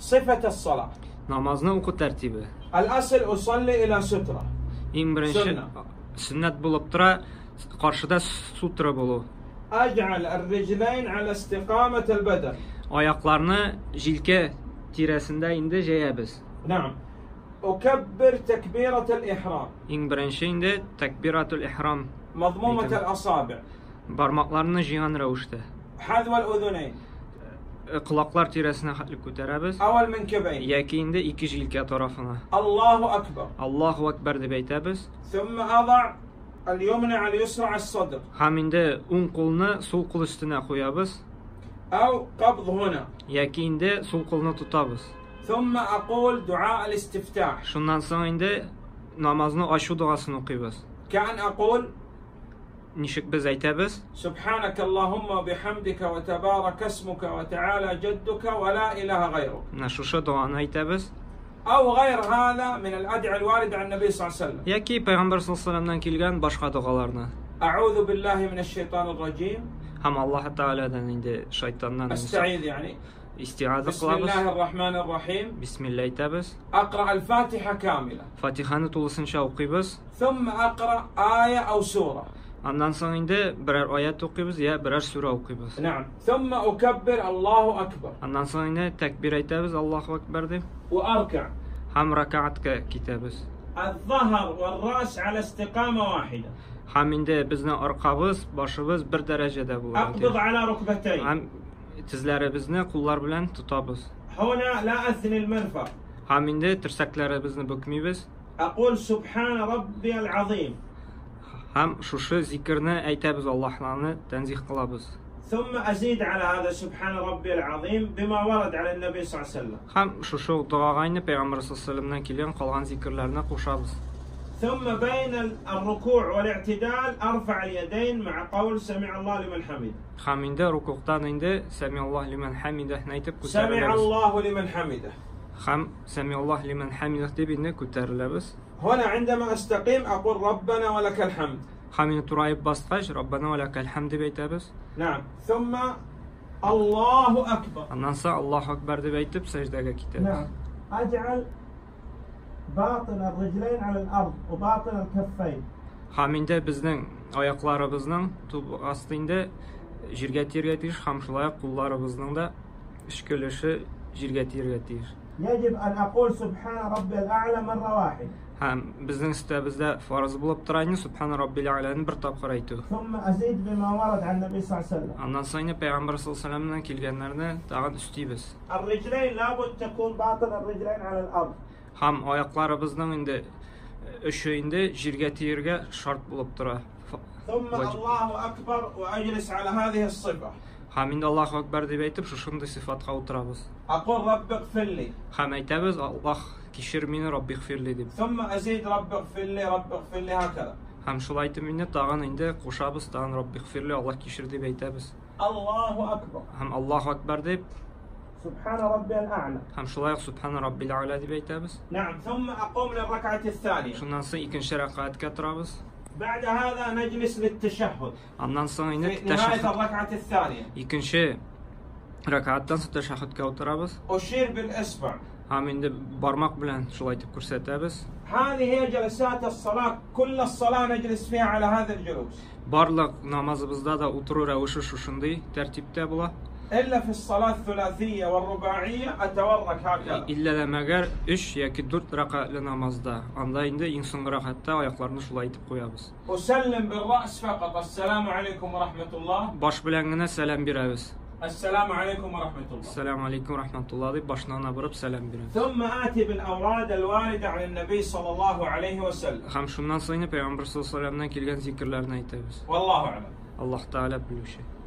صفة الصلاة. Namazını oku tərtibi. الأصل أصلي إلى سترة. Ең бірінші сүннət болып тұра, қаршыда сутра болу. أجعل الرجلين على استقامة البدن. Ayaqlarını jilke tirəsində indi jəyəbiz. نعم. أكبر تكبيرة الإحرام. Ең бірінші indi təkbiratul ihram. مضمومة الأصابع. Barmaqlarını jiyən rəvişdə. حذو الأذنين. Qulaqlar tirəsinə көtərəbiz. أو المنكبين. Яки indi iki jilke tarafına. الله أكبر. Allahu Akbar deyib aytəbiz. ثم أضع اليمنى على اليسرى على الصدر. Həm indi un qolunu sol qol üstünə qoyabız. أو قبض هنا. Яки indi sol qolunu tutabız. ثم أقول دعاء الاستفتاح. Şundan sonra indi namazını aşı duasını oxuyubuz. كأن أقول Nişik biz aytəbiz. سبحانك اللهم وبحمدك وتبارك اسمك وتعالى جدك ولا إله غيرك. Şuşa duanı aytəbiz. أو غير هذا من الأدعية الواردة عن النبي صلى الله عليه وسلم. Яки Peyğəmbər sallallahu kilgən başqa dualarını. أعوذ بالله من الشيطان الرجيم. Həm Allah Teala'dan indi şeytandan أستعيذ يعني. istiazə بسم qılabız. الله الرحمن الرحيم. Bismillah aytəbiz. أقرأ الفاتحة كاملة. Fatihəni tolusunca oxuyubuz. ثم أقرأ آية أو سورة. Ondan sonra indi birər ayət oxuyubuz ya birər surə oxuyubuz. نعم. ثم أكبر الله أكبر. Ondan sonra indi təkbir aytəbiz Allahu Akbar deyib. وأركع. Həm rəkatga kitəbiz. الظهر والرأس على استقامة واحدة. Həm indi bizning arqabız, başımız bir dərəcədə أقبض bo'ladi. على ركبتي. Həm tizlərimizni qollar bilan tutabız. هنا لا أثني المرفق. Həm indi tirsəklərimizni bükməyimiz. أقول سبحان ربي العظيم. Həm şuşu zikrini aytəbiz Allahlarını tənzih qılabız. ثم أزيد على هذا سبحان ربي العظيم بما ورد على النبي صلى الله عليه وسلم. Həm şuşu duağa indi Peyğəmbər sallallahu kilən qalğan zikirlərinə qoşabız. ثم بين الركوع والاعتدال أرفع اليدين مع قول سمع الله لمن حمده. Həm indi rukuqdan indi Səmiyallah limen hamidah aytıb سمع көtəriləbiz. الله لمن حمده. Həm Səmiyallah limen hamidah deyib indi көtəriləbiz. هنا عندما أستقيم أقول ربنا ولك الحمد. Həm indi turayıb basqaç Rabbana və ləkəl həmd deyib aytəbiz. نعم. ثم الله أكبر. Ondan sonra Allahu Akbar deyib aytıb səcdəyə kitəbiz. نعم. أجعل باطن الرجلين على الأرض وباطن الكفين. Həm indi bizning ayaqlarımızın astı indi jirgə tirgətir, həm şulay qollarımızın da işkilişi jirgə tirgətir. يجب أن أقول سبحان ربي الأعلى مرة واحدة. Həm bizning üstəbizdə farz bulub turayını Subhan Rabbil A'la'nı bir tapqır aytı. ثم أزيد بما ورد عن النبي صلى الله عليه وسلم. Ondan sonra Peyğəmbər sallallahu kilgənlərini dağın üstüyüz. الرجلين لابد تكون باطن الرجلين على الأرض. Həm ayaqlarımızın indi öşü indi jirgə tirgə şart bulub tura. ثم الله أكبر وأجلس على هذه الصفة. Həm indi Allahu Akbar deyib aytıb şuşunday sifatqa oturabız. أقول رب اغفر لي. Həm aytəbiz Allah kişir məni Rabbi xfirli deyib. ثم أزيد رب اغفر لي رب اغفر لي هكذا. Həm şulay aytıb indi dağın indi qoşabız dağın Rabbi xfirli Allah kişir deyib aytəbiz. الله أكبر. Həm Allahu Akbar deyib سبحان ربي الأعلى. həm şulay Subhan Rabbil A'la deyib aytəbiz. نعم. ثم أقوم للركعة الثانية. Şundan sonra ikinci rəqətə turabız. بعد هذا نجلس للتشهد. Ondan sonra indi في نهاية الركعة الثانية. ikinci rəqətdən sonra təşəhhüdə oturabız. أشير بالإصبع. Həm indi barmaq bilan şulay aytıb göstərəbiz. هذه هي جلسات الصلاة. كل الصلاة نجلس فيها على هذا الجلوس. Barlıq namazımızda da oturur rəvişi şuşunday tərtibdə bula. إلا في الصلاة الثلاثية والرباعية أتورك هكذا. İllə də məgər 3 ya ki 4 rəqətli namazda. Anda indi insan rəqətdə ayaqlarını şulay aytıb qoyabız. أسلم بالرأس فقط. السلام عليكم ورحمة الله. Baş bilənginə salam verəbiz. السلام عليكم ورحمة الله. Assalamu alaykum rahmetullah deyib başına vurub salam verəbiz. ثم آتي بالأوراد الواردة عن النبي صلى الله عليه وسلم. Həm şundan sonra Peyğəmbər sallallahu əleyhi və səlləmdən gələn zikirlərini aytırıq. والله أعلم. Allah Teala bilir şey.